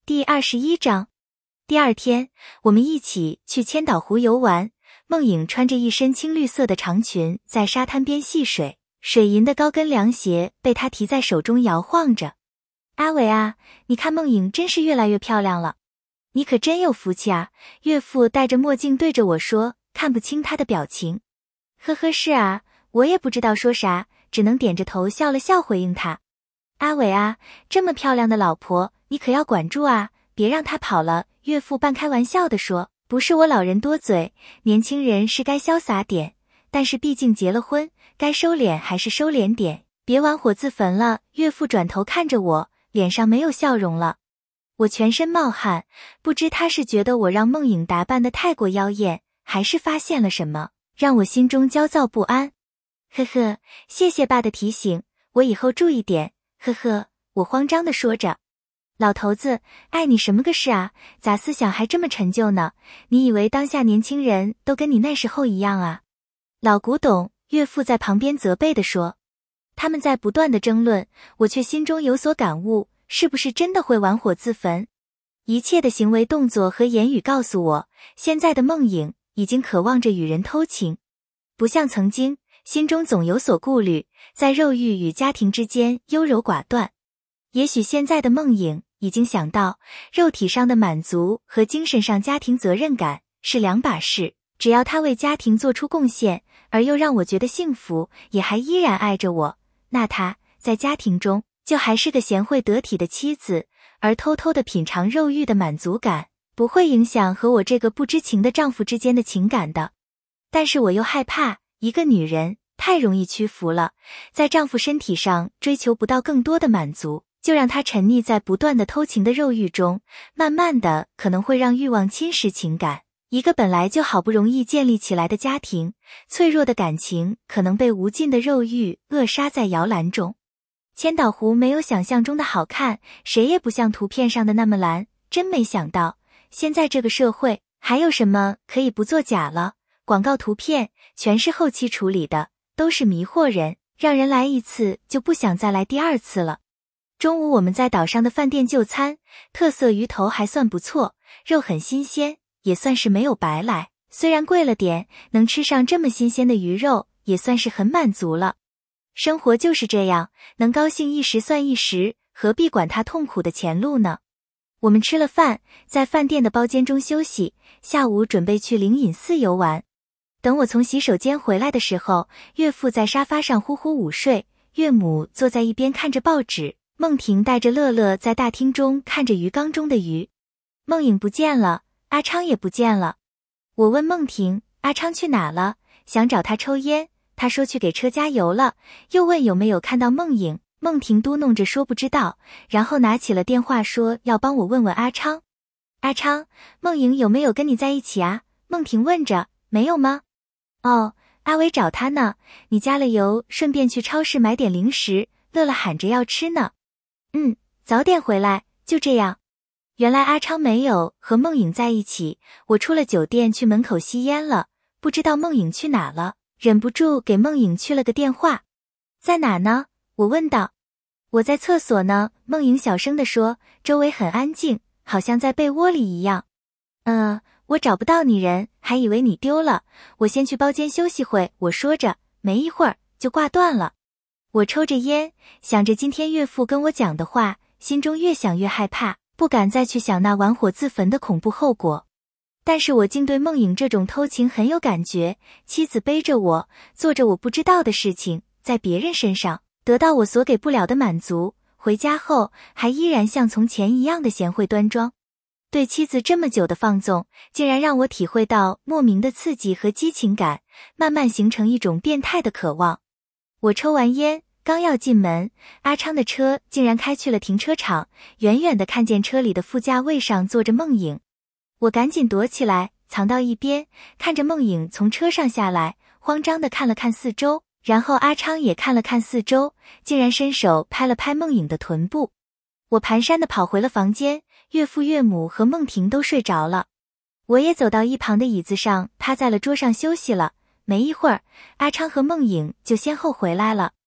第21章。第二天，我们一起去千岛湖游玩。梦影穿着一身青绿色的长裙，在沙滩边戏水，水银的高跟凉鞋被她提在手中摇晃着。阿伟啊，你看梦影真是越来越漂亮了。你可真有福气啊，岳父戴着墨镜对着我说，看不清他的表情。呵呵，是啊，我也不知道说啥，只能点着头笑了笑回应他。阿伟啊，这么漂亮的老婆，你可要管住啊，别让她跑了。岳父半开玩笑地说，不是我老人多嘴，年轻人是该潇洒点，但是毕竟结了婚，该收敛还是收敛点，别玩火自焚了。岳父转头看着我，脸上没有笑容了。我全身冒汗，不知他是觉得我让梦影打扮得太过妖艳，还是发现了什么，让我心中焦躁不安。呵呵，谢谢爸的提醒，我以后注意点。呵呵，我慌张地说着。老头子，碍你什么个事啊？咋思想还这么陈旧呢？你以为当下年轻人都跟你那时候一样啊？老古董，岳父在旁边责备地说。他们在不断地争论，我却心中有所感悟，是不是真的会玩火自焚？一切的行为动作和言语告诉我，现在的梦影已经渴望着与人偷情，不像曾经，心中总有所顾虑，在肉欲与家庭之间优柔寡断。也许现在的梦影已经想到，肉体上的满足和精神上家庭责任感是两把事，只要他为家庭做出贡献，而又让我觉得幸福，也还依然爱着我，那他在家庭中就还是个贤惠得体的妻子，而偷偷地品尝肉欲的满足感，不会影响和我这个不知情的丈夫之间的情感的。但是我又害怕，一个女人太容易屈服了，在丈夫身体上追求不到更多的满足，就让他沉溺在不断的偷情的肉欲中，慢慢的可能会让欲望侵蚀情感。一个本来就好不容易建立起来的家庭，脆弱的感情可能被无尽的肉欲扼杀在摇篮中。千岛湖没有想象中的好看，谁也不像图片上的那么蓝，真没想到，现在这个社会还有什么可以不作假了？广告图片全是后期处理的，都是迷惑人，让人来一次就不想再来第二次了。中午我们在岛上的饭店就餐，特色鱼头还算不错，肉很新鲜，也算是没有白来，虽然贵了点，能吃上这么新鲜的鱼肉，也算是很满足了。生活就是这样，能高兴一时算一时，何必管它痛苦的前路呢？我们吃了饭，在饭店的包间中休息，下午准备去灵隐寺游玩。等我从洗手间回来的时候，岳父在沙发上呼呼午睡，岳母坐在一边看着报纸，梦婷带着乐乐在大厅中看着鱼缸中的鱼。梦影不见了，阿昌也不见了。我问梦婷，阿昌去哪了？想找他抽烟，他说去给车加油了。又问有没有看到梦影，梦婷嘟哝着说不知道，然后拿起了电话说要帮我问问阿昌。阿昌，梦影有没有跟你在一起啊？梦婷问着。没有吗？哦，阿伟找他呢，你加了油，顺便去超市买点零食，乐乐喊着要吃呢。早点回来，就这样。原来阿昌没有和梦影在一起，我出了酒店去门口吸烟了，不知道梦影去哪了，忍不住给梦影去了个电话。在哪呢？我问道。我在厕所呢，梦影小声地说，周围很安静，好像在被窝里一样。我找不到你人，还以为你丢了，我先去包间休息会，我说着，没一会儿就挂断了。我抽着烟，想着今天岳父跟我讲的话，心中越想越害怕，不敢再去想那玩火自焚的恐怖后果。但是我竟对梦影这种偷情很有感觉，妻子背着我，做着我不知道的事情，在别人身上得到我所给不了的满足，回家后还依然像从前一样的贤惠端庄。对妻子这么久的放纵，竟然让我体会到莫名的刺激和激情感，慢慢形成一种变态的渴望。我抽完烟，刚要进门，阿昌的车竟然开去了停车场，远远地看见车里的副驾位上坐着梦影。我赶紧躲起来，藏到一边，看着梦影从车上下来，慌张地看了看四周，然后阿昌也看了看四周，竟然伸手拍了拍梦影的臀部。我蹒跚地跑回了房间，岳父岳母和梦婷都睡着了。我也走到一旁的椅子上，趴在了桌上休息了。没一会儿，阿昌和梦影就先后回来了。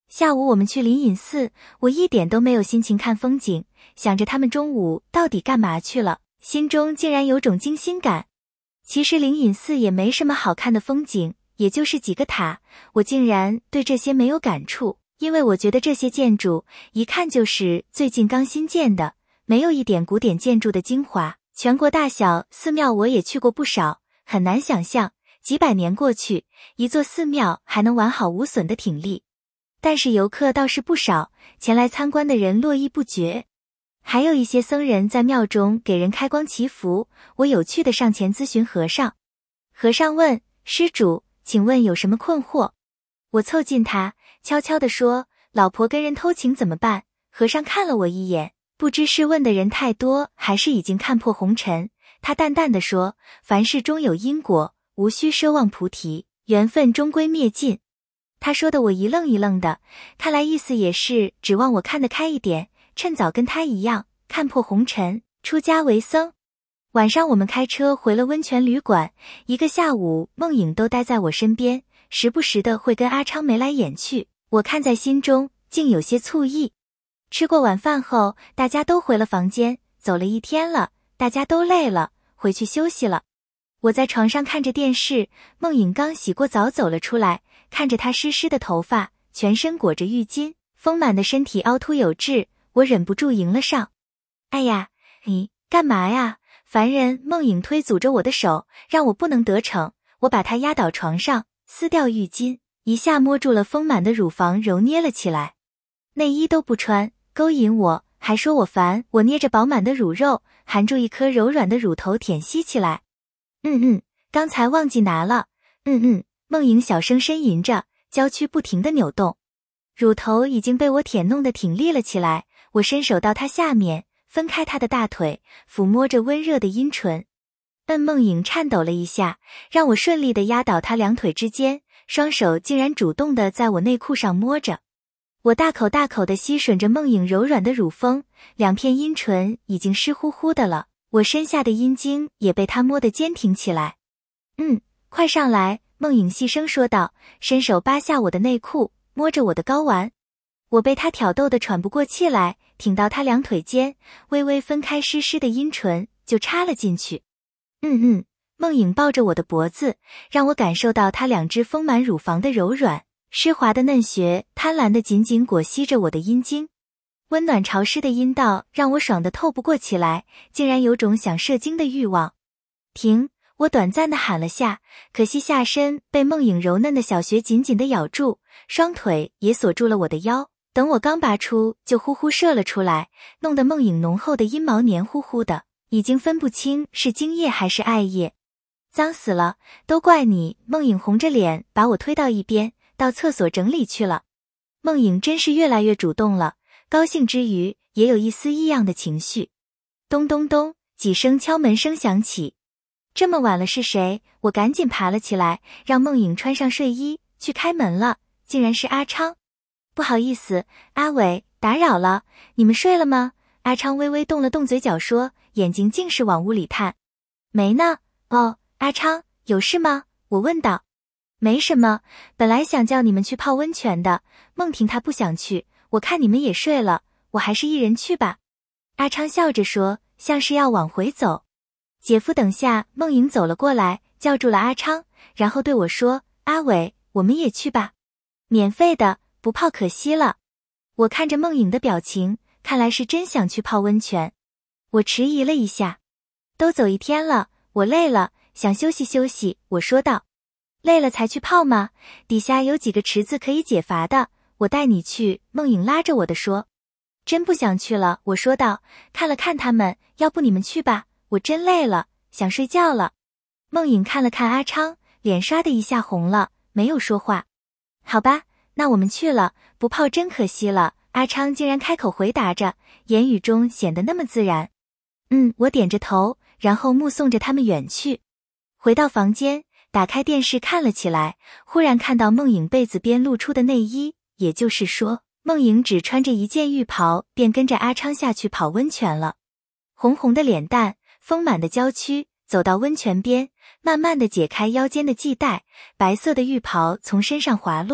下午我们去灵隐寺，我一点都没有心情看风景，想着他们中午到底干嘛去了，心中竟然有种惊心感。其实灵隐寺也没什么好看的风景，也就是几个塔，我竟然对这些没有感触，因为我觉得这些建筑一看就是最近刚新建的，没有一点古典建筑的精华。全国大小寺庙我也去过不少，很难想象几百年过去，一座寺庙还能完好无损的挺立。但是游客倒是不少，前来参观的人络绎不绝。还有一些僧人在庙中给人开光祈福，我有趣地上前咨询和尚。和尚问：施主，请问有什么困惑？我凑近他，悄悄地说：老婆跟人偷情怎么办？和尚看了我一眼，不知是问的人太多，还是已经看破红尘。他淡淡地说：凡事终有因果，无需奢望菩提，缘分终归灭尽。他说的我一愣一愣的，看来意思也是指望我看得开一点，趁早跟他一样看破红尘，出家为僧。晚上我们开车回了温泉旅馆，一个下午梦影都待在我身边，时不时的会跟阿昌眉来眼去，我看在心中竟有些醋意。吃过晚饭后，大家都回了房间，走了一天了，大家都累了，回去休息了。我在床上看着电视，梦影刚洗过澡走了出来，看着她湿湿的头发，全身裹着浴巾，丰满的身体凹凸有致，我忍不住迎了上。哎呀，你干嘛呀？烦人！梦影推阻着我的手，让我不能得逞。我把她压倒床上，撕掉浴巾，一下摸住了丰满的乳房，揉捏了起来。内衣都不穿，勾引我，还说我烦。我捏着饱满的乳肉，含住一颗柔软的乳头舔吸起来。刚才忘记拿了。梦影小声呻吟着，娇躯不停地扭动，乳头已经被我舔弄得挺立了起来。我伸手到她下面，分开她的大腿，抚摸着温热的阴唇。梦影颤抖了一下，让我顺利地压倒她两腿之间，双手竟然主动地在我内裤上摸着。我大口大口地吸吮着梦影柔软的乳峰，两片阴唇已经湿乎乎的了，我身下的阴茎也被她摸得坚挺起来。快上来，梦影细声说道，伸手扒下我的内裤，摸着我的睾丸。我被她挑逗得喘不过气来，挺到她两腿间，微微分开湿湿的阴唇，就插了进去。梦影抱着我的脖子，让我感受到她两只丰满乳房的柔软，湿滑的嫩穴贪婪地紧紧裹吸着我的阴茎。温暖潮湿的阴道让我爽得透不过气来，竟然有种想射精的欲望。停！我短暂地喊了下，可惜下身被梦影柔嫩的小穴紧紧地咬住，双腿也锁住了我的腰。等我刚拔出，就呼呼射了出来，弄得梦影浓厚的阴毛黏糊糊的，已经分不清是精液还是艾叶。脏死了，都怪你！梦影红着脸把我推到一边，到厕所整理去了。梦影真是越来越主动了，高兴之余也有一丝异样的情绪。咚咚咚，几声敲门声响起。这么晚了是谁？我赶紧爬了起来，让梦影穿上睡衣去开门了，竟然是阿昌。不好意思，阿伟，打扰了，你们睡了吗？阿昌微微动了动嘴角说，眼睛尽是往屋里探。没呢。哦，阿昌，有事吗？我问道。没什么，本来想叫你们去泡温泉的，梦婷她不想去，我看你们也睡了，我还是一人去吧。阿昌笑着说，像是要往回走。姐夫等下，梦影走了过来，叫住了阿昌，然后对我说，阿伟，我们也去吧，免费的，不泡可惜了。我看着梦影的表情，看来是真想去泡温泉。我迟疑了一下，都走一天了，我累了，想休息休息，我说道。累了才去泡吗？底下有几个池子可以解乏的，我带你去。梦影拉着我的说。真不想去了，我说道，看了看他们，要不你们去吧，我真累了，想睡觉了。梦影看了看阿昌，脸刷的一下红了，没有说话。好吧，那我们去了，不泡真可惜了。阿昌竟然开口回答着，言语中显得那么自然。我点着头，然后目送着他们远去。回到房间，打开电视看了起来，忽然看到梦影被子边露出的内衣，也就是说，梦影只穿着一件浴袍，便跟着阿昌下去跑温泉了。红红的脸蛋，丰满的娇躯，走到温泉边，慢慢地解开腰间的系带，白色的浴袍从身上滑落，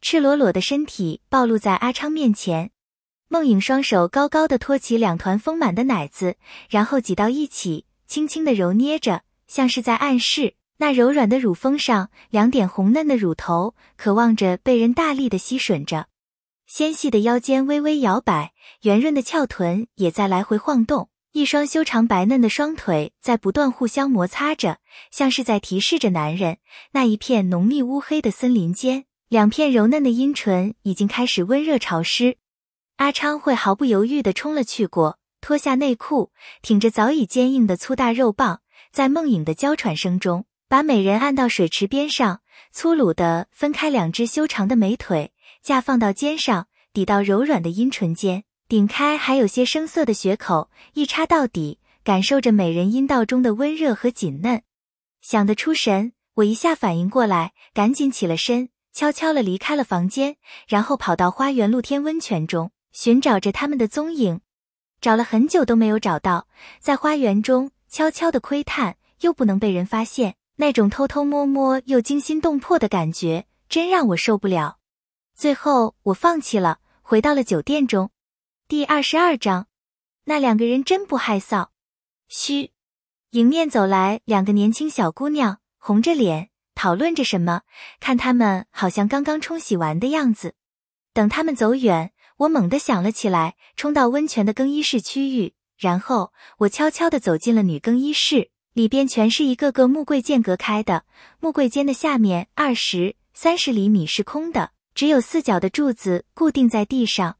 赤裸裸的身体暴露在阿昌面前。梦影双手高高的托起2团丰满的奶子，然后挤到一起，轻轻地揉捏着，像是在暗示那柔软的乳峰上2点红嫩的乳头，渴望着被人大力地吸吮着。纤细的腰间微微摇摆，圆润的翘臀也在来回晃动，一双修长白嫩的双腿在不断互相摩擦着，像是在提示着男人，那一片浓密乌黑的森林间，2片柔嫩的阴唇已经开始温热潮湿。阿昌会毫不犹豫地冲了去过，脱下内裤，挺着早已坚硬的粗大肉棒，在梦影的娇喘声中，把美人按到水池边上，粗鲁地分开2只修长的美腿，架放到肩上，抵到柔软的阴唇间，顶开还有些生涩的血口，一插到底，感受着美人阴道中的温热和紧嫩。想得出神，我一下反应过来，赶紧起了身，悄悄地离开了房间，然后跑到花园露天温泉中，寻找着他们的踪影。找了很久都没有找到，在花园中悄悄地窥探，又不能被人发现，那种偷偷摸摸又惊心动魄的感觉，真让我受不了。最后我放弃了，回到了酒店中。第22章，那2个人真不害臊。嘘，迎面走来2个年轻小姑娘，红着脸讨论着什么，看她们好像刚刚冲洗完的样子。等她们走远，我猛地想了起来，冲到温泉的更衣室区域，然后我悄悄地走进了女更衣室，里边全是一个个木柜间隔开的，木柜间的下面20、30厘米是空的，只有4角的柱子固定在地上。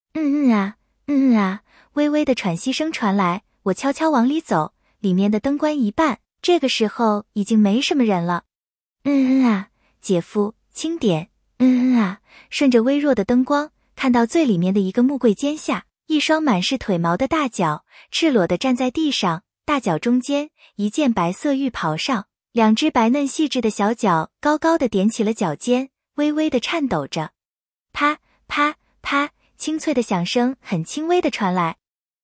微微的喘息声传来，我悄悄往里走，里面的灯关一半，这个时候已经没什么人了。姐夫，轻点。顺着微弱的灯光，看到最里面的一个木柜间下，一双满是腿毛的大脚赤裸地站在地上，大脚中间一件白色浴袍上，2只白嫩细致的小脚高高地踮起了脚尖，微微地颤抖着。啪啪啪，清脆的响声很轻微地传来。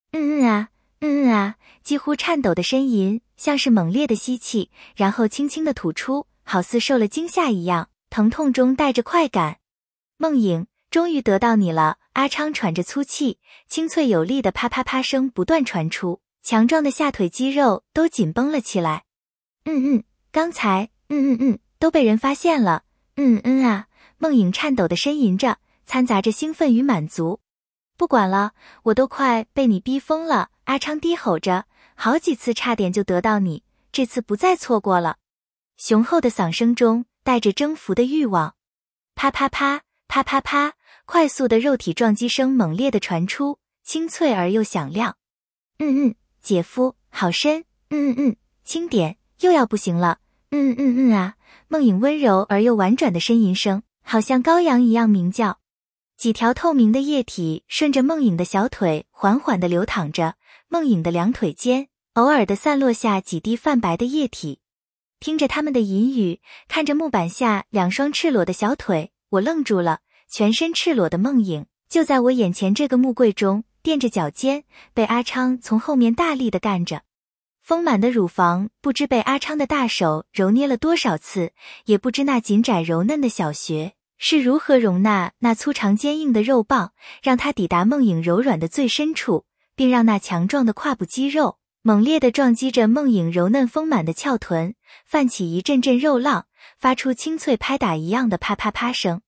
几乎颤抖的呻吟，像是猛烈的吸气，然后轻轻地吐出，好似受了惊吓一样，疼痛中带着快感。梦影，终于得到你了。阿昌喘着粗气，清脆有力的啪啪啪声不断传出，强壮的下腿肌肉都紧绷了起来。刚才都被人发现了。梦影颤抖地呻吟着，掺杂着兴奋与满足。不管了，我都快被你逼疯了。阿昌低吼着，好几次差点就得到你，这次不再错过了。雄厚的嗓声中带着征服的欲望。啪啪啪啪啪啪，快速的肉体撞击声猛烈地传出，清脆而又响亮。姐夫，好深。轻点，又要不行了。梦影温柔而又婉转的呻吟声，好像羔羊一样鸣叫。几条透明的液体顺着梦影的小腿缓缓地流淌着，梦影的2腿间偶尔地散落下几滴泛白的液体。听着他们的淫语，看着木板下2双赤裸的小腿，我愣住了。全身赤裸的梦影就在我眼前这个木柜中垫着脚尖，被阿昌从后面大力地干着。丰满的乳房不知被阿昌的大手揉捏了多少次，也不知那紧窄柔嫩的小穴是如何容纳那粗长坚硬的肉棒，让它抵达梦影柔软的最深处，并让那强壮的胯部肌肉猛烈地撞击着梦影柔嫩丰满的翘臀，泛起一阵阵肉浪，发出清脆拍打一样的啪啪啪声。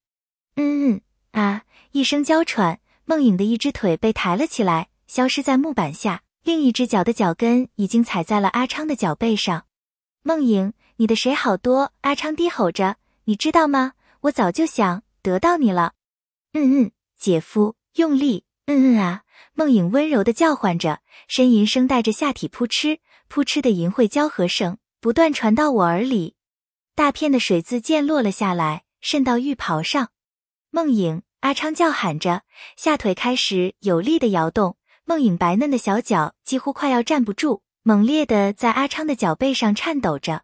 一声娇喘，梦影的一只腿被抬了起来，消失在木板下，另一只脚的脚跟已经踩在了阿昌的脚背上。梦影，你的水好多。阿昌低吼着，你知道吗？我早就想得到你了。姐夫，用力。梦影温柔地叫唤着，呻吟声带着下体扑哧扑哧的淫秽交合声不断传到我耳里。大片的水渍溅落了下来，渗到浴袍上。梦影，阿昌叫喊着，下腿开始有力地摇动，梦影白嫩的小脚几乎快要站不住，猛烈地在阿昌的脚背上颤抖着。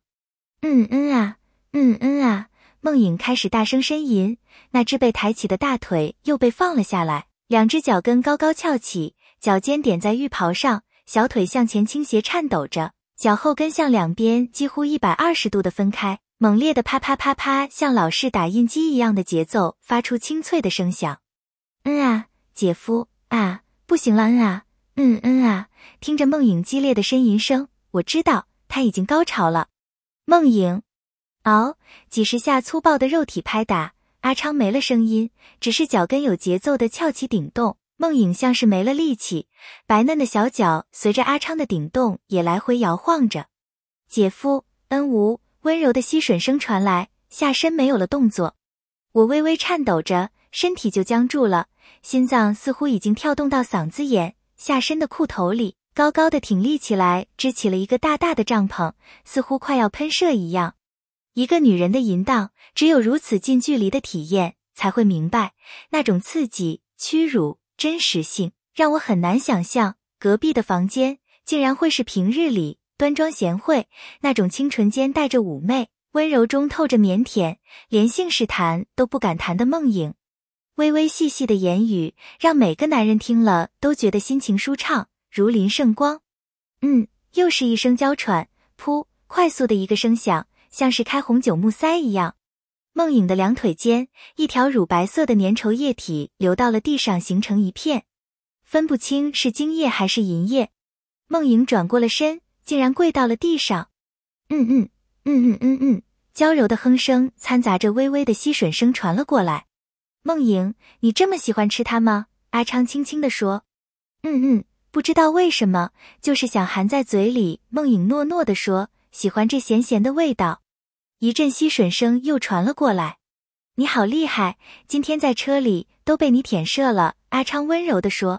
梦影开始大声呻吟，那只被抬起的大腿又被放了下来，2只脚跟高高翘起，脚尖点在浴袍上，小腿向前倾斜颤抖着，脚后跟向两边几乎120度的分开， 猛烈的啪啪啪啪，像老式打印机一样的节奏，发出清脆的声响。姐夫啊，不行了啊，听着梦影激烈的呻吟声，我知道他已经高潮了。梦影，几十下粗暴的肉体拍打，阿昌没了声音，只是脚跟有节奏的翘起顶动。梦影像是没了力气，白嫩的小脚随着阿昌的顶动也来回摇晃着。姐夫，无，温柔的吸吮声传来，下身没有了动作。我微微颤抖着，身体就僵住了，心脏似乎已经跳动到嗓子眼，下身的裤头里高高的挺立起来，支起了一个大大的帐篷，似乎快要喷射一样。一个女人的淫荡，只有如此近距离的体验，才会明白那种刺激、屈辱、真实性，让我很难想象，隔壁的房间竟然会是平日里端庄贤惠，那种清纯间带着妩媚，温柔中透着腼腆，连姓氏谈都不敢谈的梦影。微微细细的言语，让每个男人听了都觉得心情舒畅，如临圣光。又是一声娇喘，噗，快速的一个声响，像是开红酒木塞一样。梦影的两腿间，一条乳白色的粘稠液体流到了地上，形成一片，分不清是精液还是银液。梦影转过了身，竟然跪到了地上。娇柔的哼声掺杂着微微的吸吮声传了过来。梦影，你这么喜欢吃它吗？阿昌轻轻地说。不知道为什么，就是想含在嘴里。梦影糯糯地说，喜欢这咸咸的味道。一阵吸吮声又传了过来。你好厉害，今天在车里都被你舔射了。阿昌温柔地说。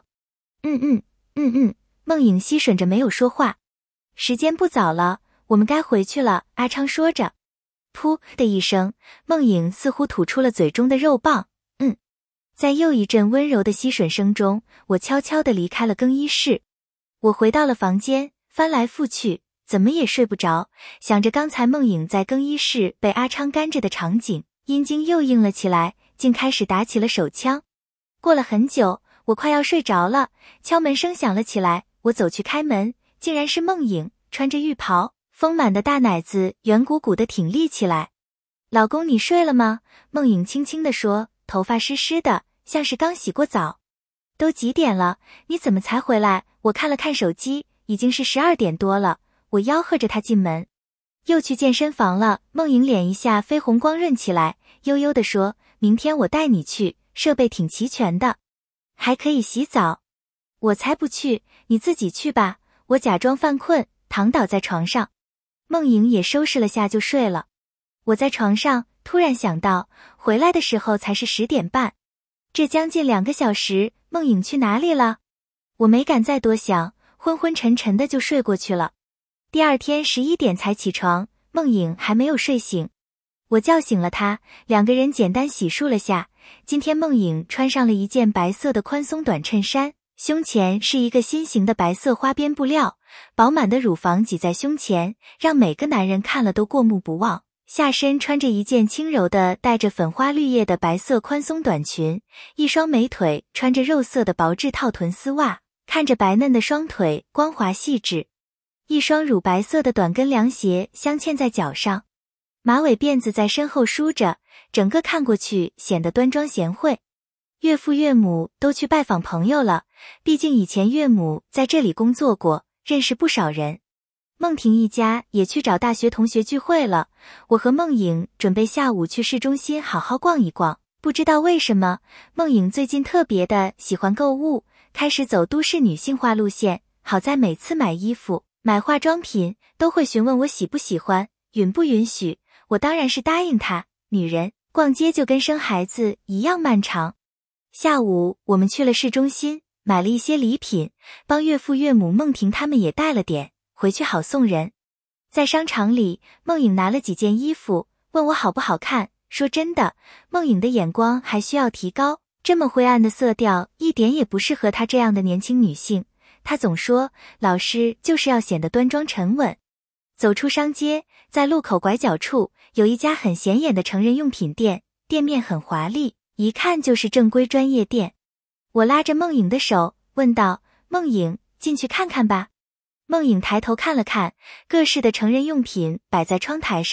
梦影吸吮着没有说话。时间不早了，我们该回去了。阿昌说着。噗的一声，梦影似乎吐出了嘴中的肉棒。在又一阵温柔的吸吮声中，我悄悄地离开了更衣室。我回到了房间，翻来覆去，怎么也睡不着，想着刚才梦影在更衣室被阿昌干着的场景，阴茎又硬了起来，竟开始打起了手枪。过了很久，我快要睡着了，敲门声响了起来，我走去开门，竟然是梦影，穿着浴袍，丰满的大奶子圆鼓鼓地挺立起来。老公，你睡了吗？梦影轻轻地说，头发湿湿的，像是刚洗过澡。都几点了，你怎么才回来？我看了看手机，已经是12点多了。我吆喝着他进门。又去健身房了。梦影脸一下绯红光润起来，悠悠地说，明天我带你去，设备挺齐全的，还可以洗澡。我才不去，你自己去吧。我假装犯困，躺倒在床上。梦影也收拾了下就睡了。我在床上突然想到，回来的时候才是10点半，这将近2个小时，梦影去哪里了？我没敢再多想，昏昏沉沉的就睡过去了。第二天11点才起床，梦影还没有睡醒。我叫醒了她，2个人简单洗漱了下。今天梦影穿上了一件白色的宽松短衬衫，胸前是一个新型的白色花边布料，饱满的乳房挤在胸前，让每个男人看了都过目不忘。下身穿着一件轻柔的带着粉花绿叶的白色宽松短裙，一双美腿穿着肉色的薄质套臀丝袜，看着白嫩的双腿光滑细致。一双乳白色的短跟凉鞋镶嵌在脚上，马尾辫子在身后梳着，整个看过去显得端庄贤惠。岳父岳母都去拜访朋友了，毕竟以前岳母在这里工作过，认识不少人。梦婷一家也去找大学同学聚会了，我和梦影准备下午去市中心好好逛一逛。不知道为什么，梦影最近特别的喜欢购物，开始走都市女性化路线。好在每次买衣服、买化妆品都会询问我喜不喜欢，允不允许。我当然是答应她，女人逛街就跟生孩子一样漫长。下午我们去了市中心，买了一些礼品，帮岳父岳母梦婷他们也带了点，回去好送人。在商场里，梦影拿了几件衣服，问我好不好看。说真的，梦影的眼光还需要提高，这么灰暗的色调一点也不适合她这样的年轻女性。她总说，老师就是要显得端庄沉稳。走出商街，在路口拐角处有一家很显眼的成人用品店，店面很华丽，一看就是正规专业店。我拉着梦影的手，问道，梦影，进去看看吧。梦影抬头看了看，各式的成人用品摆在窗台上，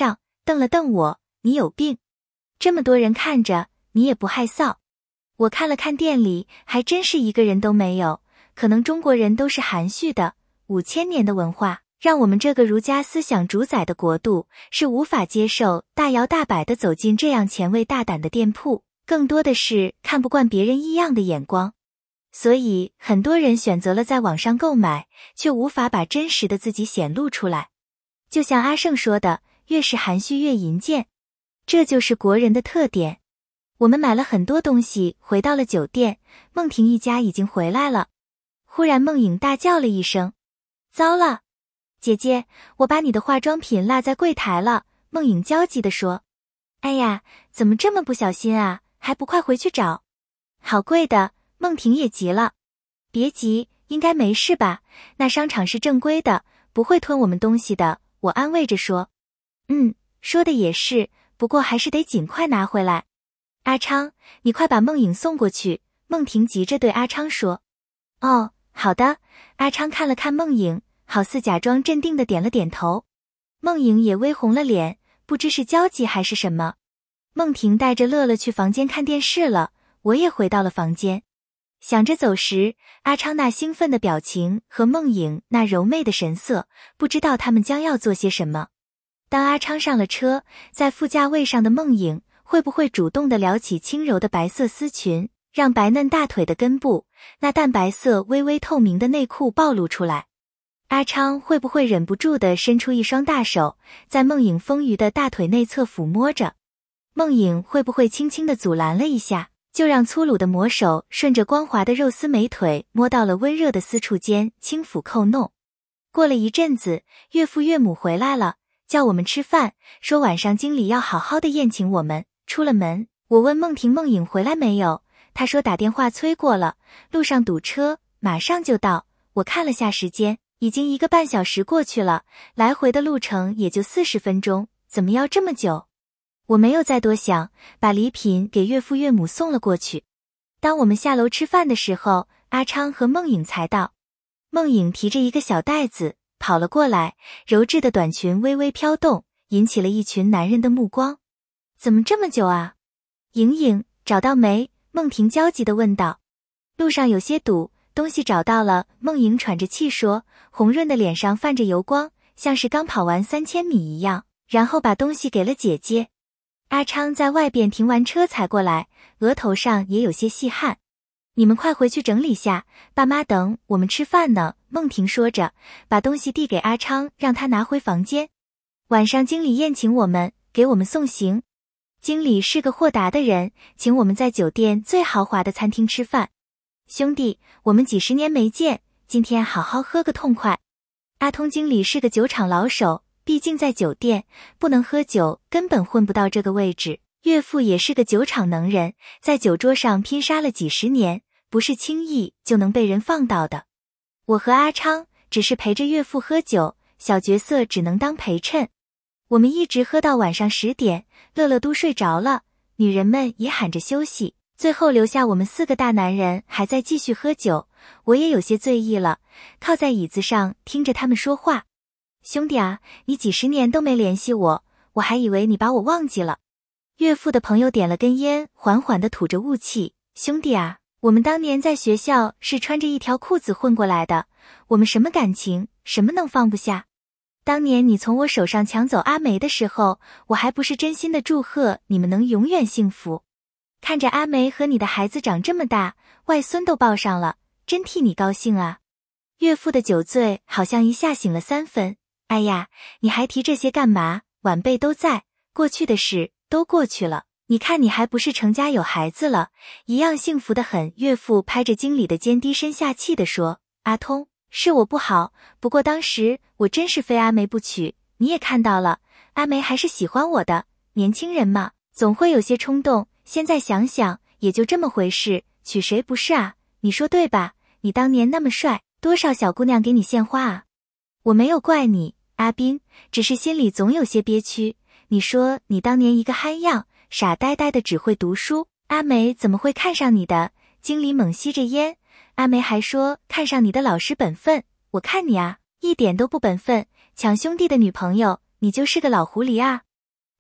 瞪了瞪我，你有病？这么多人看着，你也不害臊？我看了看店里，还真是一个人都没有，可能中国人都是含蓄的，5000年的文化，让我们这个儒家思想主宰的国度，是无法接受大摇大摆地走进这样前卫大胆的店铺，更多的是看不惯别人异样的眼光。所以很多人选择了在网上购买，却无法把真实的自己显露出来。就像阿胜说的，越是含蓄越淫贱，这就是国人的特点。我们买了很多东西，回到了酒店，梦婷一家已经回来了。忽然梦影大叫了一声，糟了，姐姐，我把你的化妆品落在柜台了。梦影焦急地说，哎呀，怎么这么不小心啊，还不快回去找？好贵的。梦婷也急了，别急，应该没事吧，那商场是正规的，不会吞我们东西的，我安慰着说。说的也是，不过还是得尽快拿回来。阿昌，你快把梦影送过去。梦婷急着对阿昌说。哦，好的。阿昌看了看梦影，好似假装镇定的点了点头。梦影也微红了脸，不知是焦急还是什么。梦婷带着乐乐去房间看电视了，我也回到了房间。想着走时，阿昌那兴奋的表情和梦影那柔媚的神色，不知道他们将要做些什么。当阿昌上了车，在副驾位上的梦影会不会主动地撩起轻柔的白色丝裙，让白嫩大腿的根部，那淡白色微微透明的内裤暴露出来？阿昌会不会忍不住地伸出一双大手，在梦影丰腴的大腿内侧抚摸着？梦影会不会轻轻地阻拦了一下，就让粗鲁的魔手顺着光滑的肉丝美腿摸到了温热的私处间轻抚扣弄？过了一阵子，岳父岳母回来了，叫我们吃饭，说晚上经理要好好的宴请我们。出了门，我问梦婷梦影回来没有，她说打电话催过了，路上堵车，马上就到。我看了下时间，已经1个半小时过去了，来回的路程也就40分钟，怎么要这么久？我没有再多想，把礼品给岳父岳母送了过去。当我们下楼吃饭的时候，阿昌和梦影才到。梦影提着一个小袋子跑了过来，柔质的短裙微微飘动，引起了一群男人的目光。怎么这么久啊？莹莹，找到没？梦婷焦急地问道。路上有些堵，东西找到了。梦影喘着气说，红润的脸上泛着油光，像是刚跑完3000米一样，然后把东西给了姐姐。阿昌在外边停完车才过来，额头上也有些细汗。你们快回去整理下，爸妈等我们吃饭呢。梦婷说着，把东西递给阿昌，让他拿回房间。晚上经理宴请我们，给我们送行。经理是个豁达的人，请我们在酒店最豪华的餐厅吃饭。兄弟，我们几十年没见，今天好好喝个痛快。阿通经理是个酒厂老手，毕竟在酒店不能喝酒，根本混不到这个位置。岳父也是个酒厂能人，在酒桌上拼杀了几十年，不是轻易就能被人放倒的。我和阿昌只是陪着岳父喝酒，小角色只能当陪衬。我们一直喝到晚上10点，乐乐都睡着了，女人们也喊着休息，最后留下我们4个大男人还在继续喝酒。我也有些醉意了，靠在椅子上听着他们说话。兄弟啊，你几十年都没联系我，我还以为你把我忘记了。岳父的朋友点了根烟，缓缓地吐着雾气。兄弟啊，我们当年在学校是穿着一条裤子混过来的，我们什么感情，什么能放不下？当年你从我手上抢走阿梅的时候，我还不是真心的祝贺你们能永远幸福。看着阿梅和你的孩子长这么大，外孙都抱上了，真替你高兴啊。岳父的酒醉好像一下醒了3分。哎呀，你还提这些干嘛？晚辈都在，过去的事都过去了，你看你还不是成家有孩子了，一样幸福得很。岳父拍着经理的肩，低声下气地说，阿通，是我不好，不过当时我真是非阿梅不娶，你也看到了，阿梅还是喜欢我的，年轻人嘛，总会有些冲动，现在想想也就这么回事，娶谁不是啊？你说对吧？你当年那么帅，多少小姑娘给你献花啊？我没有怪你，阿斌，只是心里总有些憋屈。你说你当年一个憨样，傻呆呆的只会读书，阿梅怎么会看上你的？经理猛吸着烟，阿梅还说看上你的老实本分，我看你啊，一点都不本分，抢兄弟的女朋友，你就是个老狐狸啊。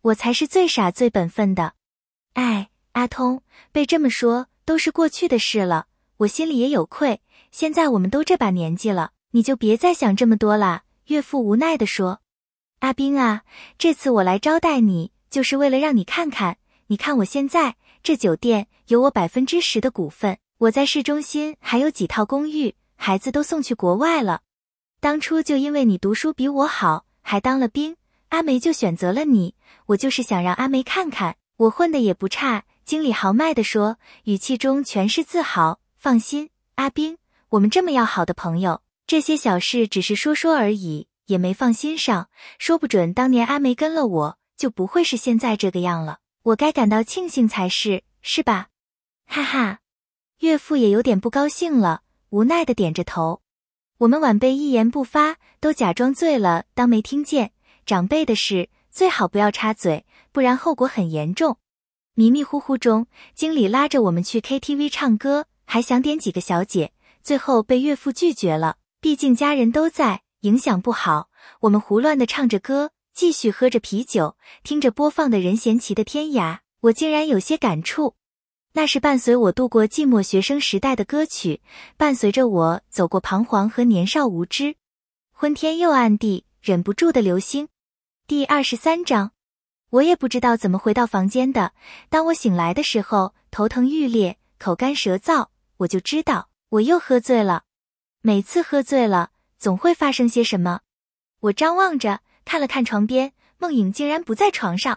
我才是最傻最本分的。哎，阿通，被这么说都是过去的事了，我心里也有愧，现在我们都这把年纪了，你就别再想这么多啦。岳父无奈地说。阿斌啊，这次我来招待你，就是为了让你看看，你看我现在，这酒店有我10%的股份，我在市中心还有几套公寓，孩子都送去国外了。当初就因为你读书比我好，还当了兵，阿梅就选择了你，我就是想让阿梅看看，我混得也不差。经理豪迈地说，语气中全是自豪。放心，阿斌，我们这么要好的朋友，这些小事只是说说而已，也没放心上，说不准当年阿梅跟了我，就不会是现在这个样了，我该感到庆幸才是，是吧？哈哈，岳父也有点不高兴了，无奈地点着头。我们晚辈一言不发，都假装醉了，当没听见，长辈的事最好不要插嘴，不然后果很严重。迷迷糊糊中，经理拉着我们去 KTV 唱歌，还想点几个小姐，最后被岳父拒绝了，毕竟家人都在，影响不好。我们胡乱地唱着歌，继续喝着啤酒，听着播放的任贤齐的《天涯》，我竟然有些感触。那是伴随我度过寂寞学生时代的歌曲，伴随着我走过彷徨和年少无知。昏天又暗地，忍不住的流星。第23章。我也不知道怎么回到房间的，当我醒来的时候，头疼欲裂，口干舌燥，我就知道我又喝醉了。每次喝醉了，总会发生些什么。我张望着，看了看床边，梦影竟然不在床上。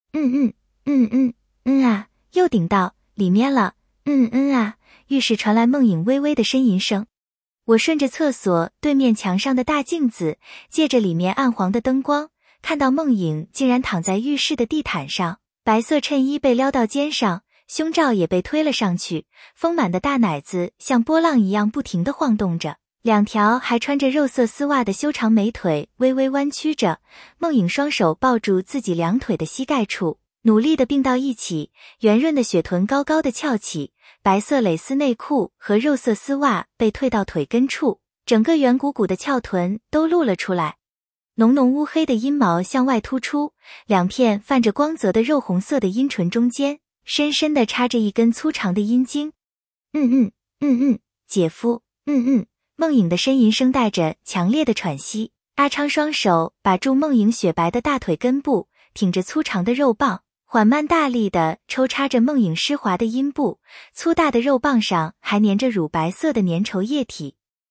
啊，又顶到里面了，啊，浴室传来梦影微微的呻吟声。我顺着厕所对面墙上的大镜子，借着里面暗黄的灯光，看到梦影竟然躺在浴室的地毯上，白色衬衣被撩到肩上，胸罩也被推了上去，丰满的大奶子像波浪一样不停地晃动着，两条还穿着肉色丝袜的修长美腿微微弯曲着。梦影双手抱住自己两腿的膝盖处，努力地并到一起，圆润的雪臀高高的翘起，白色蕾丝内裤和肉色丝袜被退到腿根处，整个圆鼓鼓的翘臀都露了出来。浓浓乌黑的阴毛向外突出，两片泛着光泽的肉红色的阴唇中间，深深地插着一根粗长的阴茎。姐夫，梦影的呻吟声带着强烈的喘息。阿昌双手把住梦影雪白的大腿根部，挺着粗长的肉棒，缓慢大力地抽插着梦影湿滑的阴部，粗大的肉棒上还粘着乳白色的粘稠液体。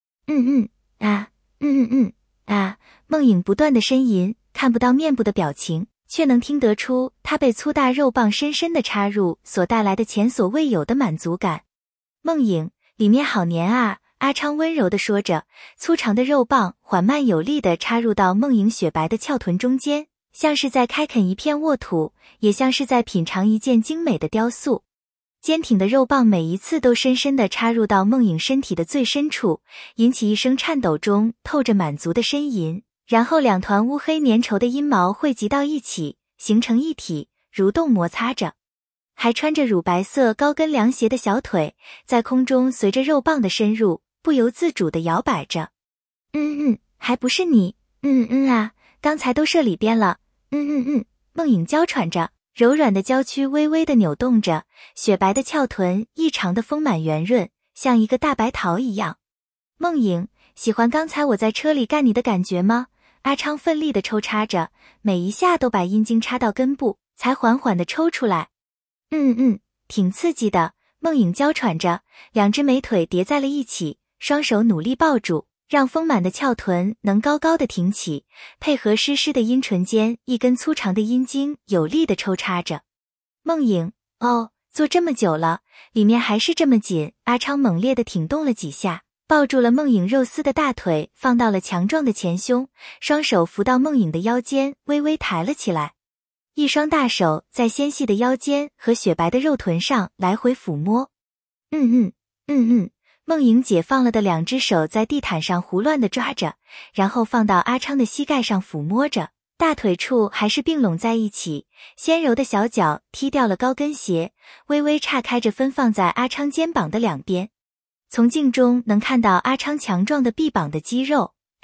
梦影不断的呻吟，看不到面部的表情，却能听得出她被粗大肉棒深深地插入所带来的前所未有的满足感。梦影，里面好黏啊，阿昌温柔地说着，粗长的肉棒缓慢有力地插入到梦影雪白的翘臀中间，像是在开垦一片沃土，也像是在品尝一件精美的雕塑。坚挺的肉棒每一次都深深地插入到梦影身体的最深处，引起一声颤抖中透着满足的呻吟，然后两团乌黑粘稠的阴毛汇集到一起，形成一体，蠕动摩擦着。还穿着乳白色高跟凉鞋的小腿，在空中随着肉棒的深入，不由自主地摇摆着。还不是你，刚才都射里边了，梦影娇喘着，柔软的娇躯微微地扭动着，雪白的翘臀异常的丰满圆润，像一个大白桃一样。梦影，喜欢刚才我在车里干你的感觉吗？阿昌奋力地抽插着，每一下都把阴茎插到根部，才缓缓地抽出来。挺刺激的。梦影娇喘着，两只美腿叠在了一起，双手努力抱住，让丰满的翘臀能高高的挺起，配合湿湿的阴唇间一根粗长的阴茎有力地抽插着。梦影，坐这么久了，里面还是这么紧。阿昌猛烈地挺动了几下，抱住了梦影肉丝的大腿，放到了强壮的前胸，双手扶到梦影的腰间，微微抬了起来。一双大手在纤细的腰间和雪白的肉臀上来回抚摸。梦影解放了的两只手在地毯上胡乱地抓着，然后放到阿昌的膝盖上抚摸着，大腿处还是并拢在一起，纤柔的小脚踢掉了高跟鞋，微微岔开着分放在阿昌肩膀的两边。从镜中能看到阿昌强壮的臂膀的肌肉，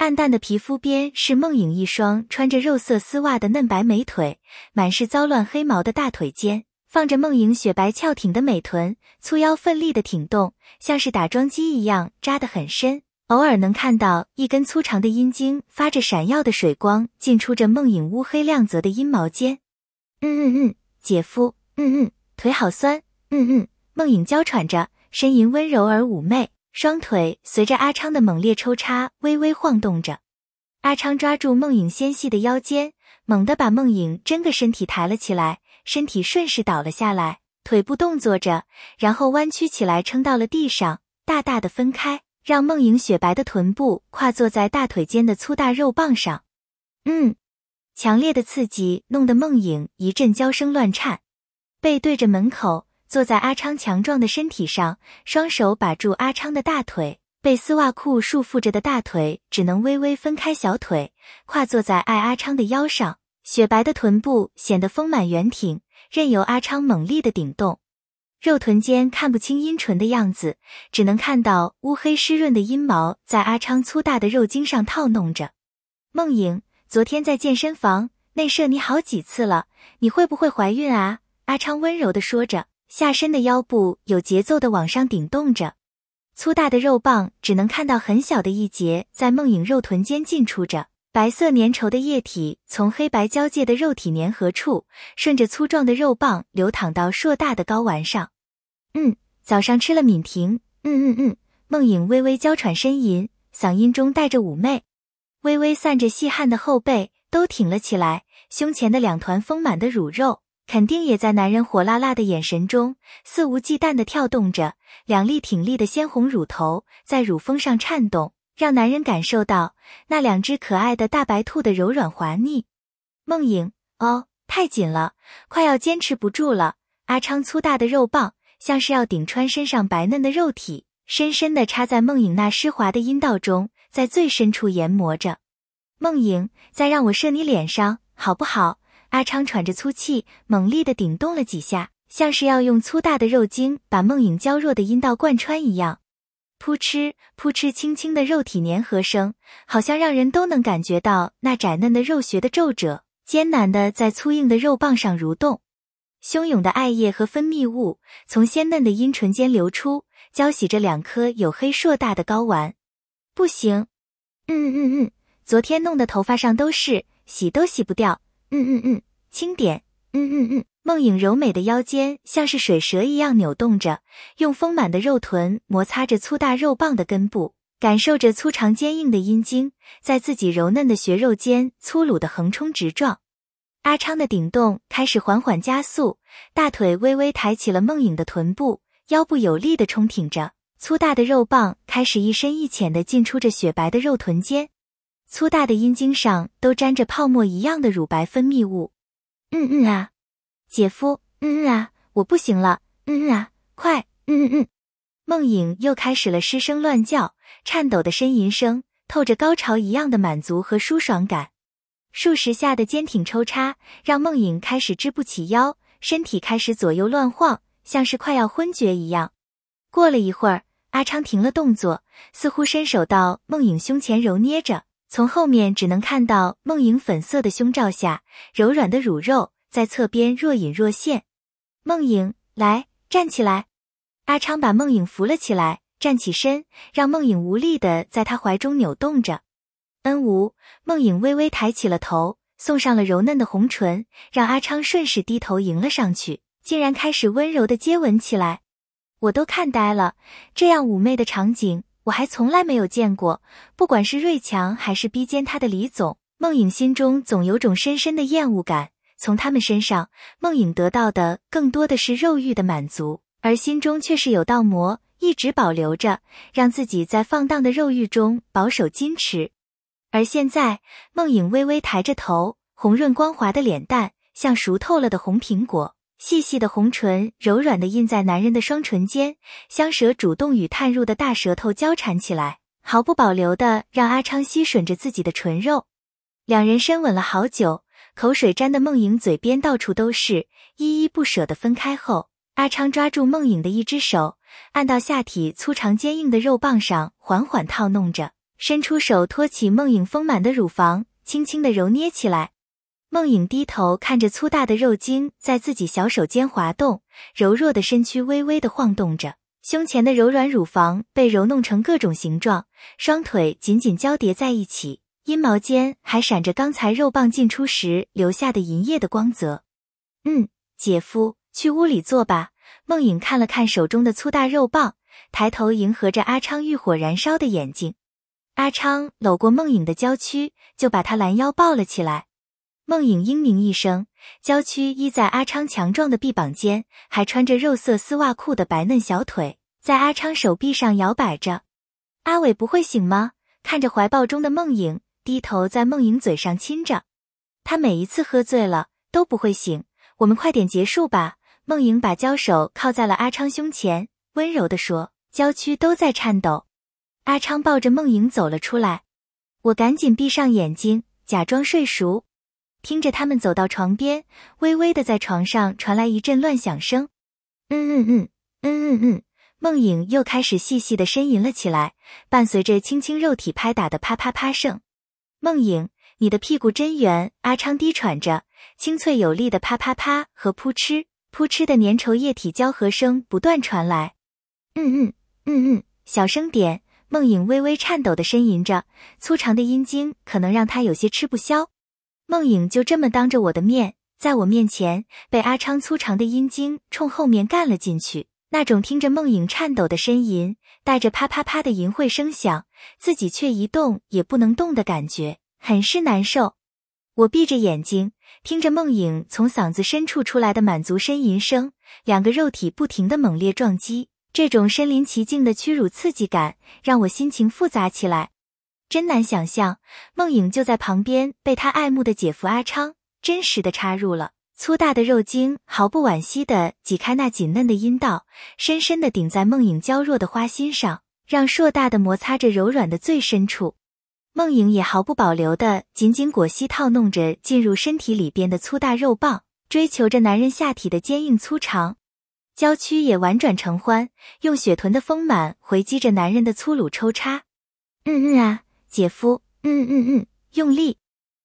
暗淡的皮肤边是梦影一双穿着肉色丝袜的嫩白美腿，满是糟乱黑毛的大腿间放着梦影雪白翘挺的美臀，粗腰奋力的挺动，像是打桩机一样扎得很深，偶尔能看到一根粗长的阴茎发着闪耀的水光进出着梦影乌黑亮泽的阴毛间。姐夫，腿好酸，梦影娇喘着，呻吟温柔而妩媚，双腿随着阿昌的猛烈抽插微微晃动着。阿昌抓住梦影纤细的腰间，猛地把梦影整个身体抬了起来，身体顺势倒了下来，腿部动作着，然后弯曲起来撑到了地上，大大的分开，让梦影雪白的臀部跨坐在大腿间的粗大肉棒上。强烈的刺激弄得梦影一阵娇声乱颤，背对着门口，坐在阿昌强壮的身体上，双手把住阿昌的大腿，被丝袜裤束缚着的大腿只能微微分开小腿，跨坐在爱阿昌的腰上，雪白的臀部显得丰满圆挺，任由阿昌猛力的顶动。肉臀间看不清阴唇的样子，只能看到乌黑湿润的阴毛在阿昌粗大的肉茎上套弄着。梦影，昨天在健身房内射你好几次了，你会不会怀孕啊？阿昌温柔地说着，下身的腰部有节奏地往上顶动着。粗大的肉棒只能看到很小的一节在梦影肉臀间进出着，白色粘稠的液体从黑白交界的肉体粘合处，顺着粗壮的肉棒流淌到硕大的睾丸上。早上吃了敏婷，梦影微微娇喘呻吟，嗓音中带着妩媚。微微散着细汗的后背都挺了起来，胸前的两团丰满的乳肉肯定也在男人火辣辣的眼神中肆无忌惮地跳动着，两粒挺立的鲜红乳头在乳峰上颤动，让男人感受到那两只可爱的大白兔的柔软滑腻。梦影，太紧了，快要坚持不住了。阿昌粗大的肉棒像是要顶穿身上白嫩的肉体，深深地插在梦影那湿滑的阴道中，在最深处研磨着。梦影，再让我射你脸上好不好？阿昌喘着粗气，猛力地顶动了几下，像是要用粗大的肉茎把梦影娇弱的阴道贯穿一样。扑哧扑哧轻轻的肉体粘合声，好像让人都能感觉到那窄嫩的肉穴的皱褶，艰难地在粗硬的肉棒上蠕动。汹涌的艾液和分泌物从鲜嫩的阴唇间流出，浇洗着两颗黝黑硕大的睾丸。不行，昨天弄的头发上都是，洗都洗不掉，轻点，梦影柔美的腰间像是水蛇一样扭动着，用丰满的肉臀摩擦着粗大肉棒的根部，感受着粗长坚硬的阴茎在自己柔嫩的穴肉间粗鲁的横冲直撞。阿昌的顶动开始缓缓加速，大腿微微抬起了梦影的臀部，腰部有力地冲挺着，粗大的肉棒开始一深一浅地进出着雪白的肉臀间，粗大的阴茎上都沾着泡沫一样的乳白分泌物。姐夫，我不行了，快，梦影又开始了失声乱叫，颤抖的呻吟声透着高潮一样的满足和舒爽感。数十下的坚挺抽插让梦影开始支不起腰，身体开始左右乱晃，像是快要昏厥一样。过了一会儿，阿昌停了动作，似乎伸手到梦影胸前揉捏着，从后面只能看到梦影粉色的胸罩下柔软的乳肉在侧边若隐若现。梦影，来，站起来。阿昌把梦影扶了起来，站起身，让梦影无力地在他怀中扭动着。梦影微微抬起了头，送上了柔嫩的红唇，让阿昌顺势低头迎了上去，竟然开始温柔地接吻起来。我都看呆了，这样妩媚的场景我还从来没有见过，不管是瑞强还是逼奸他的李总，梦影心中总有种深深的厌恶感，从他们身上，梦影得到的更多的是肉欲的满足，而心中却是有道膜一直保留着，让自己在放荡的肉欲中保守矜持。而现在，梦影微微抬着头，红润光滑的脸蛋像熟透了的红苹果，细细的红唇柔软地印在男人的双唇间，香舌主动与探入的大舌头交缠起来，毫不保留地让阿昌吸吮着自己的唇肉。两人深吻了好久，口水沾得梦影嘴边到处都是，依依不舍地分开后，阿昌抓住梦影的一只手，按到下体粗长坚硬的肉棒上缓缓套弄着， 伸出手托起梦影丰满的乳房，轻轻地揉捏起来。梦影低头看着粗大的肉茎在自己小手间滑动，柔弱的身躯微微地晃动着，胸前的柔软乳房被揉弄成各种形状，双腿紧紧交叠在一起，阴毛间还闪着刚才肉棒进出时留下的银液的光泽。姐夫，去屋里坐吧。梦影看了看手中的粗大肉棒，抬头迎合着阿昌欲火燃烧的眼睛。阿昌搂过梦影的娇躯，就把她拦腰抱了起来。梦影嘤咛一声，娇躯依在阿昌强壮的臂膀间，还穿着肉色丝袜裤的白嫩小腿，在阿昌手臂上摇摆着。阿伟不会醒吗？看着怀抱中的梦影，低头在梦影嘴上亲着。他每一次喝醉了都不会醒，我们快点结束吧。梦影把娇手靠在了阿昌胸前，温柔地说，娇躯都在颤抖。阿昌抱着梦影走了出来，我赶紧闭上眼睛，假装睡熟。听着他们走到床边，微微的在床上传来一阵乱响声。梦影又开始细细的呻吟了起来，伴随着轻轻肉体拍打的啪啪啪声。梦影，你的屁股真圆。阿昌低喘着，清脆有力的啪啪啪和扑哧扑哧的粘稠液体交合声不断传来。小声点。梦影微微颤抖的呻吟着，粗长的阴茎可能让她有些吃不消。梦影就这么当着我的面，在我面前被阿昌粗长的阴茎冲后面干了进去，那种听着梦影颤抖的呻吟，带着啪啪啪的淫秽声响，自己却一动也不能动的感觉，很是难受。我闭着眼睛，听着梦影从嗓子深处出来的满足呻吟声，两个肉体不停地猛烈撞击，这种身临其境的屈辱刺激感让我心情复杂起来。真难想象，梦影就在旁边被他爱慕的姐夫阿昌真实地插入了，粗大的肉茎毫不惋惜地挤开那紧嫩的阴道，深深地顶在梦影娇弱的花心上，让硕大的摩擦着柔软的最深处。梦影也毫不保留地紧紧裹吸套弄着进入身体里边的粗大肉棒，追求着男人下体的坚硬粗长。娇躯也婉转成欢，用雪臀的丰满回击着男人的粗鲁抽插。姐夫，用力。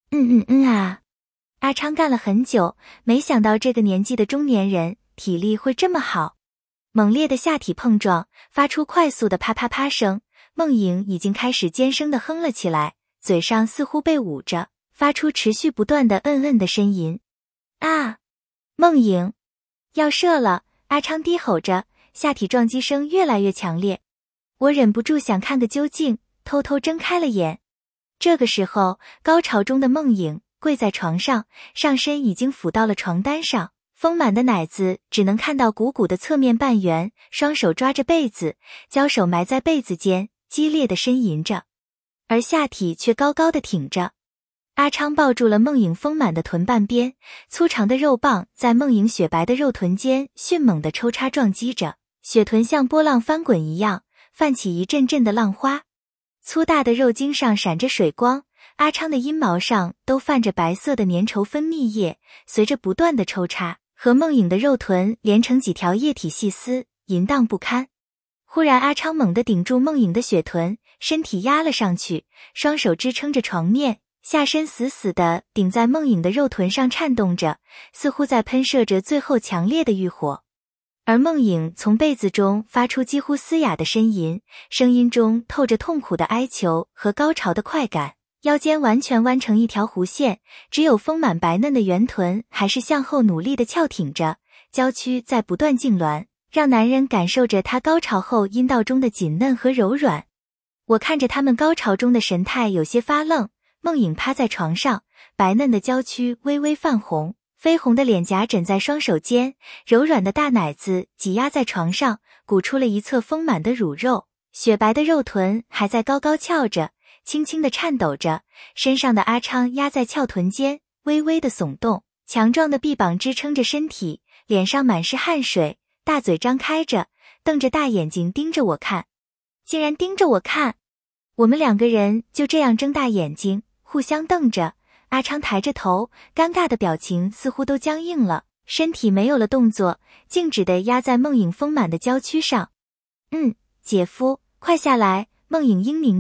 阿昌干了很久，没想到这个年纪的中年人体力会这么好。猛烈的下体碰撞，发出快速的啪啪啪声，梦影已经开始尖声地哼了起来，嘴上似乎被捂着，发出持续不断的的呻吟。梦影要射了！阿昌低吼着，下体撞击声越来越强烈。我忍不住想看个究竟，偷偷睁开了眼。这个时候，高潮中的梦影跪在床上，上身已经俯到了床单上，丰满的奶子只能看到鼓鼓的侧面半圆，双手抓着被子，娇手埋在被子间，激烈的呻吟着，而下体却高高的挺着。阿昌抱住了梦影丰满的臀半边，粗长的肉棒在梦影雪白的肉臀间迅猛地抽插撞击着，雪臀像波浪翻滚一样，泛起一阵阵的浪花。粗大的肉茎上闪着水光，阿昌的阴毛上都泛着白色的粘稠分泌液，随着不断的抽插，和梦影的肉臀连成几条液体细丝，淫荡不堪。忽然阿昌猛地顶住梦影的雪臀，身体压了上去，双手支撑着床面，下身死死地顶在梦影的肉臀上颤动着，似乎在喷射着最后强烈的欲火。而梦影从被子中发出几乎嘶哑的呻吟，声音中透着痛苦的哀求和高潮的快感，腰间完全弯成一条弧线，只有丰满白嫩的圆臀还是向后努力地翘挺着，娇躯在不断痉挛，让男人感受着他高潮后阴道中的紧嫩和柔软。我看着他们高潮中的神态有些发愣，梦影趴在床上，白嫩的娇躯微微泛红，绯红的脸颊枕在双手间，柔软的大奶子挤压在床上，鼓出了一侧丰满的乳肉，雪白的肉臀还在高高翘着，轻轻地颤抖着，身上的阿昌压在翘臀间，微微地耸动，强壮的臂膀支撑着身体，脸上满是汗水，大嘴张开着，瞪着大眼睛盯着我看。竟然盯着我看！我们两个人就这样睁大眼睛，互相瞪着。阿昌抬着头，尴尬的表情似乎都僵硬了，身体没有了动作，静止地压在梦影丰满的娇躯上。姐夫，快下来！梦影嘤咛着，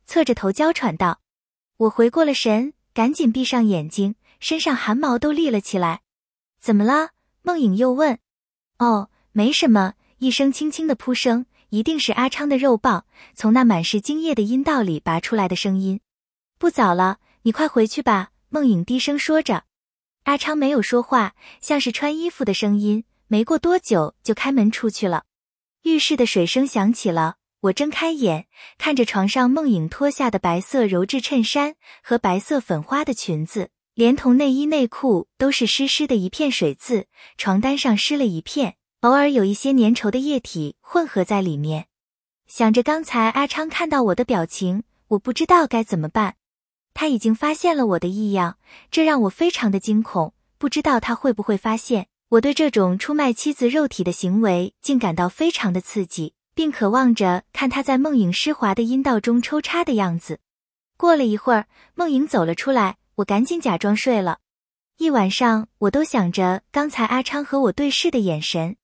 侧着头娇喘道。我回过了神，赶紧闭上眼睛，身上汗毛都立了起来。怎么了？梦影又问。哦，没什么，一声轻轻的扑声，一定是阿昌的肉棒从那满是精液的阴道里拔出来的声音。不早了，你快回去吧，梦影低声说着。阿昌没有说话，像是穿衣服的声音，没过多久就开门出去了。浴室的水声响起了，我睁开眼，看着床上梦影脱下的白色柔质衬衫和白色粉花的裙子，连同内衣内裤都是湿湿的一片水渍，床单上湿了一片，偶尔有一些粘稠的液体混合在里面。想着刚才阿昌看到我的表情，我不知道该怎么办。他已经发现了我的异样，这让我非常的惊恐，不知道他会不会发现我对这种出卖妻子肉体的行为竟感到非常的刺激，并渴望着看他在梦影湿滑的阴道中抽插的样子。过了一会儿，梦影走了出来，我赶紧假装睡了。一晚上我都想着刚才阿昌和我对视的眼神，